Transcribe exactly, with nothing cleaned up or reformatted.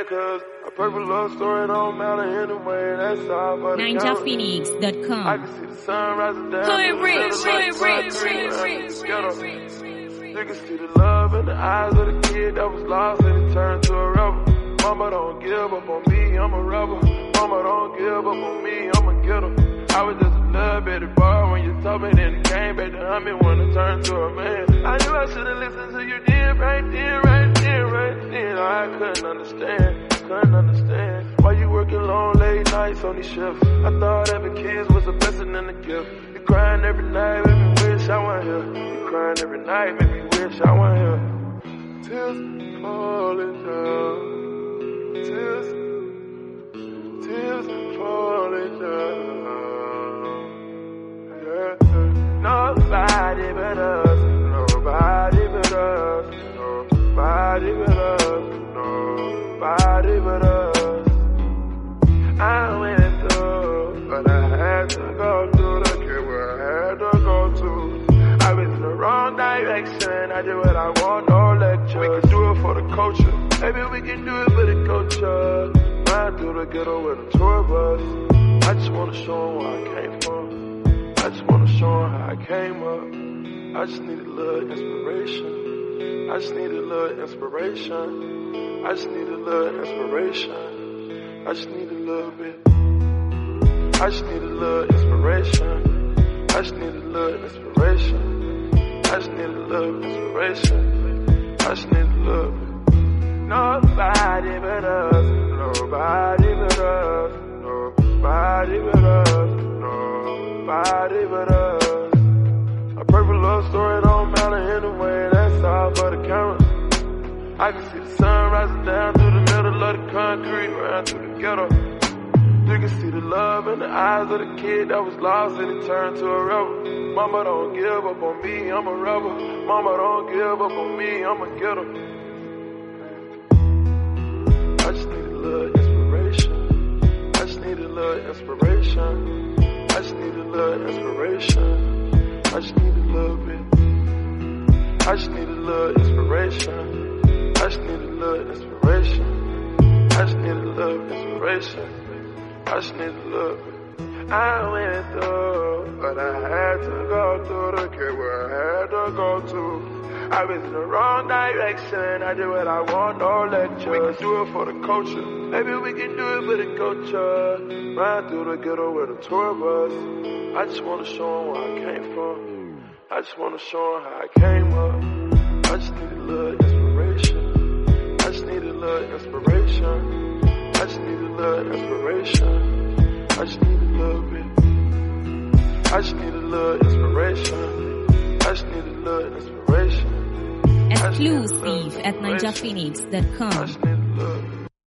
cause a perfect love story don't matter anyway. That's all for the Ninja Phoenix dot com. I can see the sun rising down. Hood rich, hood rich, You can see the love in the eyes of the kid that was lost and he turned to a rebel. Mama don't give up on me, I'm a rebel. Mama don't give up on me, I'm a getter. I was just a little bitty boy when you told me, then it came back to hunt me when I turned to a man. I knew I should've listened to you then, right then, right then, right then. I couldn't understand, couldn't understand why you working long, late nights on these shifts. I thought having kids was a blessing and a gift. You crying every night, make me wish I wasn't here. You crying every night, make me wish I wasn't here. Tears falling down, tears, tears falling down. Nobody but us, nobody but us, nobody but us, nobody but us. I went through, but I had to go through the kid where I had to go to. I went in the wrong direction, I did what I want, no lecture. We can do it for the culture, maybe we can do it for the culture. Ride through the ghetto with a tour bus. I just wanna show them where I came from. I just wanna show them how I came up. I just need a little inspiration. I just need a little inspiration. I just need a little inspiration. I just need a little bit. I just need a little inspiration. I just need a little inspiration. I just need a little inspiration. I just need a little bit. Nobody but us. Nobody but us. Nobody but us. Nobody but us. A perfect love story don't matter anyway. That's all for the cameras. I can see the sun rising down through the middle of the concrete, right through the ghetto. You can see the love in the eyes of the kid that was lost and he turned to a rebel. Mama don't give up on me, I'm a rebel. Mama don't give up on me, I'm a getter. I just need a little inspiration. I just need a little inspiration. I just need a little inspiration. I just need a little bit. I just need a little inspiration. I just need a little inspiration. I just need a little inspiration. I just need a little bit. I went through, but I had to go through the kid where I had to go to. I was in the wrong direction, I did what I want, no lecture. We can do it for the culture, maybe we can do it for the culture. Ride through the ghetto with a tour bus. I just wanna show them where I came from. I just wanna show them how I came up. I just need a little inspiration. I just need a little inspiration. I just need a little inspiration. I just need a little bit. I just need a little inspiration. I just need a little inspiration. Exclusive at Ninja Phoenix dot com.